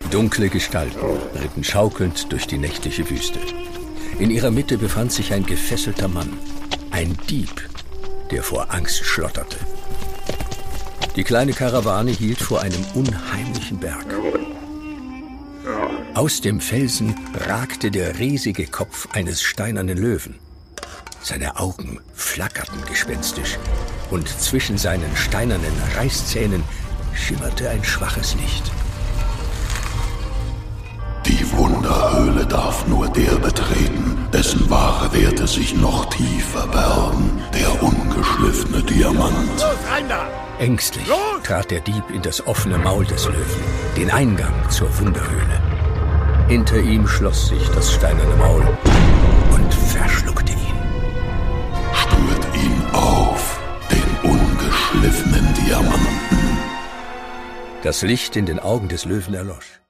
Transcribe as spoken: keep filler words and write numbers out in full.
Dunkle Gestalten ritten schaukelnd durch die nächtliche Wüste. In ihrer Mitte befand sich ein gefesselter Mann, ein Dieb, der vor Angst schlotterte. Die kleine Karawane hielt vor einem unheimlichen Berg. Aus dem Felsen ragte der riesige Kopf eines steinernen Löwen. Seine Augen flackerten gespenstisch und zwischen seinen steinernen Reißzähnen schimmerte ein schwaches Licht. Die Wunderhöhle darf nur der betreten, dessen wahre Werte sich noch tiefer bergen. Der ungeschliffene Diamant. Los, rein da! Ängstlich trat der Dieb in das offene Maul des Löwen, den Eingang zur Wunderhöhle. Hinter ihm schloss sich das steinerne Maul und verschluckte ihn. Spürt ihn auf, den ungeschliffenen Diamanten. Das Licht in den Augen des Löwen erlosch.